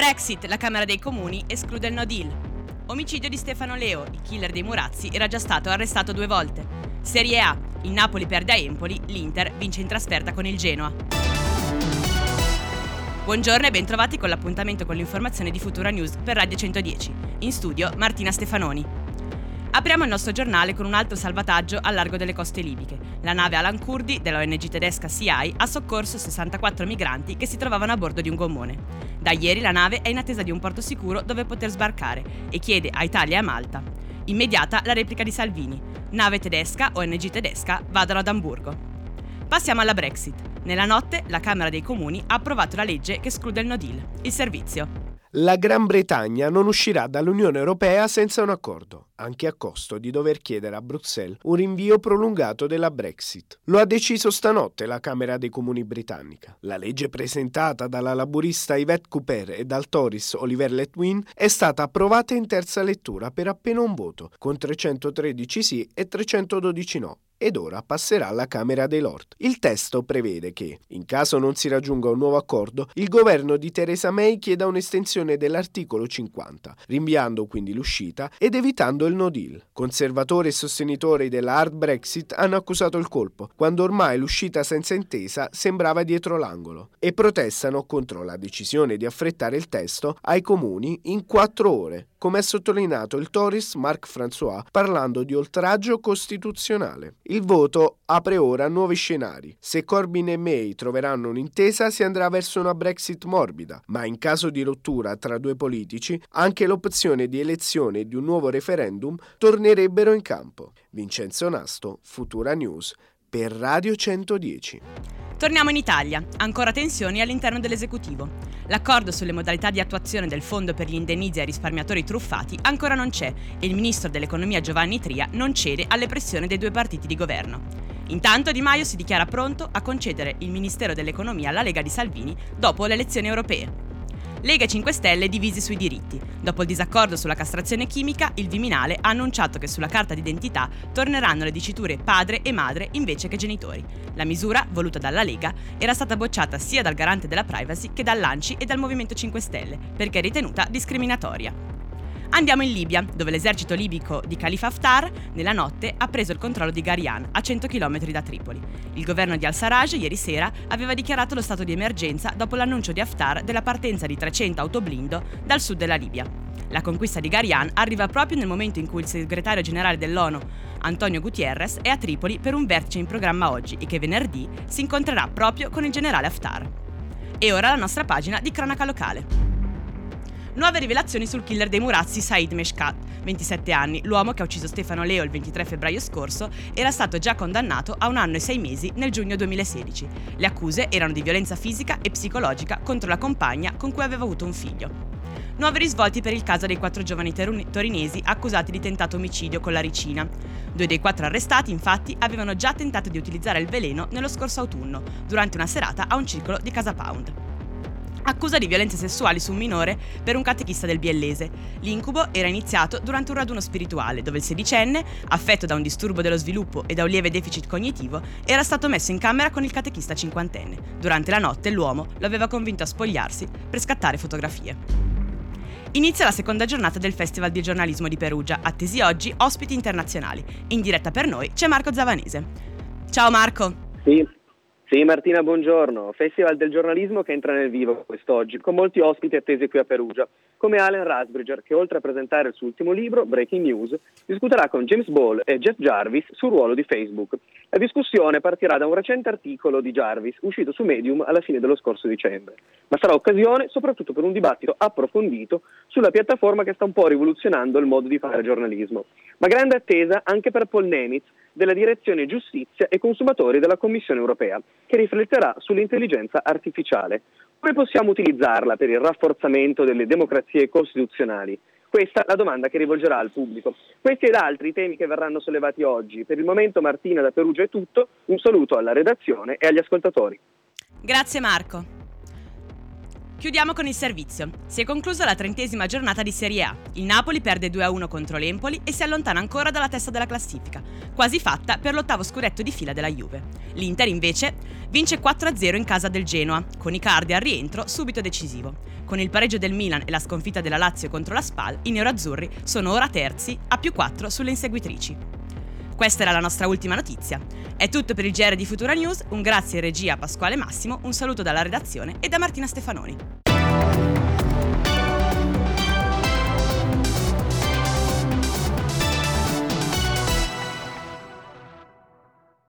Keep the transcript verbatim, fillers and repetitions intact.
Brexit, la Camera dei Comuni esclude il no deal. Omicidio di Stefano Leo, il killer dei Murazzi, era già stato arrestato due volte. Serie A, il Napoli perde a Empoli, l'Inter vince in trasferta con il Genoa. Buongiorno e bentrovati con l'appuntamento con l'informazione di Futura News per Radio centodieci. In studio Martina Stefanoni. Apriamo il nostro giornale con un altro salvataggio al largo delle coste libiche. La nave Alan Kurdi della O N G tedesca Sea ha soccorso sessantaquattro migranti che si trovavano a bordo di un gommone. Da ieri la nave è in attesa di un porto sicuro dove poter sbarcare e chiede a Italia e a Malta. Immediata la replica di Salvini. Nave tedesca, O N G tedesca, vadano ad Amburgo. Passiamo alla Brexit. Nella notte la Camera dei Comuni ha approvato la legge che esclude il no deal, il servizio. La Gran Bretagna non uscirà dall'Unione Europea senza un accordo, anche a costo di dover chiedere a Bruxelles un rinvio prolungato della Brexit. Lo ha deciso stanotte la Camera dei Comuni britannica. La legge presentata dalla laburista Yvette Cooper e dal Tories Oliver Letwin è stata approvata in terza lettura per appena un voto, con trecentotredici sì e trecentododici no. Ed ora passerà alla Camera dei Lord. Il testo prevede che, in caso non si raggiunga un nuovo accordo, il governo di Theresa May chieda un'estensione dell'articolo cinquanta, rinviando quindi l'uscita ed evitando il no deal. Conservatori e sostenitori della hard Brexit hanno accusato il colpo, quando ormai l'uscita senza intesa sembrava dietro l'angolo, e protestano contro la decisione di affrettare il testo ai comuni in quattro ore, come ha sottolineato il Tories Mark François parlando di oltraggio costituzionale. Il voto apre ora nuovi scenari. Se Corbyn e May troveranno un'intesa si andrà verso una Brexit morbida, ma in caso di rottura tra due politici anche l'opzione di elezione di un nuovo referendum tornerebbero in campo. Vincenzo Nasto, Futura News, per Radio centodieci. Torniamo in Italia. Ancora tensioni all'interno dell'esecutivo. L'accordo sulle modalità di attuazione del fondo per gli indennizi ai risparmiatori truffati ancora non c'è e il ministro dell'economia Giovanni Tria non cede alle pressioni dei due partiti di governo. Intanto Di Maio si dichiara pronto a concedere il Ministero dell'Economia alla Lega di Salvini dopo le elezioni europee. Lega e cinque Stelle divisi sui diritti. Dopo il disaccordo sulla castrazione chimica, il Viminale ha annunciato che sulla carta d'identità torneranno le diciture padre e madre invece che genitori. La misura, voluta dalla Lega, era stata bocciata sia dal Garante della Privacy che dall'A N C I e dal Movimento cinque Stelle, perché ritenuta discriminatoria. Andiamo in Libia, dove l'esercito libico di Khalifa Haftar, nella notte, ha preso il controllo di Garian, a cento chilometri da Tripoli. Il governo di al-Sarraj, ieri sera, aveva dichiarato lo stato di emergenza dopo l'annuncio di Haftar della partenza di trecento autoblindo dal sud della Libia. La conquista di Garian arriva proprio nel momento in cui il segretario generale dell'ONU, Antonio Guterres, è a Tripoli per un vertice in programma oggi e che venerdì si incontrerà proprio con il generale Haftar. E ora la nostra pagina di cronaca locale. Nuove rivelazioni sul killer dei Murazzi Said Meshkat, ventisette anni, l'uomo che ha ucciso Stefano Leo il ventitré febbraio scorso, era stato già condannato a un anno e sei mesi nel giugno duemilasedici. Le accuse erano di violenza fisica e psicologica contro la compagna con cui aveva avuto un figlio. Nuovi risvolti per il caso dei quattro giovani torinesi accusati di tentato omicidio con la ricina. Due dei quattro arrestati, infatti, avevano già tentato di utilizzare il veleno nello scorso autunno, durante una serata a un circolo di Casa Pound. Accusa di violenze sessuali su un minore per un catechista del Biellese. L'incubo era iniziato durante un raduno spirituale, dove il sedicenne, affetto da un disturbo dello sviluppo e da un lieve deficit cognitivo, era stato messo in camera con il catechista cinquantenne. Durante la notte l'uomo lo aveva convinto a spogliarsi per scattare fotografie. Inizia la seconda giornata del Festival di giornalismo di Perugia, attesi oggi ospiti internazionali. In diretta per noi c'è Marco Zavanese. Ciao Marco! Sì. Sì, Martina, buongiorno. Festival del giornalismo che entra nel vivo quest'oggi, con molti ospiti attesi qui a Perugia, come Alan Rusbridger, che oltre a presentare il suo ultimo libro, Breaking News, discuterà con James Ball e Jeff Jarvis sul ruolo di Facebook. La discussione partirà da un recente articolo di Jarvis, uscito su Medium alla fine dello scorso dicembre, ma sarà occasione soprattutto per un dibattito approfondito sulla piattaforma che sta un po' rivoluzionando il modo di fare giornalismo. Ma grande attesa anche per Paul Nemitz, della Direzione Giustizia e Consumatori della Commissione Europea, che rifletterà sull'intelligenza artificiale. Come possiamo utilizzarla per il rafforzamento delle democrazie costituzionali? Questa è la domanda che rivolgerà al pubblico. Questi ed altri temi che verranno sollevati oggi. Per il momento, Martina, da Perugia è tutto. Un saluto alla redazione e agli ascoltatori. Grazie Marco. Chiudiamo con il servizio. Si è conclusa la trentesima giornata di Serie A. Il Napoli perde due a uno contro l'Empoli e si allontana ancora dalla testa della classifica, quasi fatta per l'ottavo scudetto di fila della Juve. L'Inter invece vince quattro a zero in casa del Genoa, con Icardi al rientro subito decisivo. Con il pareggio del Milan e la sconfitta della Lazio contro la Spal, i nerazzurri sono ora terzi a più quattro sulle inseguitrici. Questa era la nostra ultima notizia. È tutto per il G R di Futura News, un grazie in regia a Pasquale Massimo, un saluto dalla redazione e da Martina Stefanoni.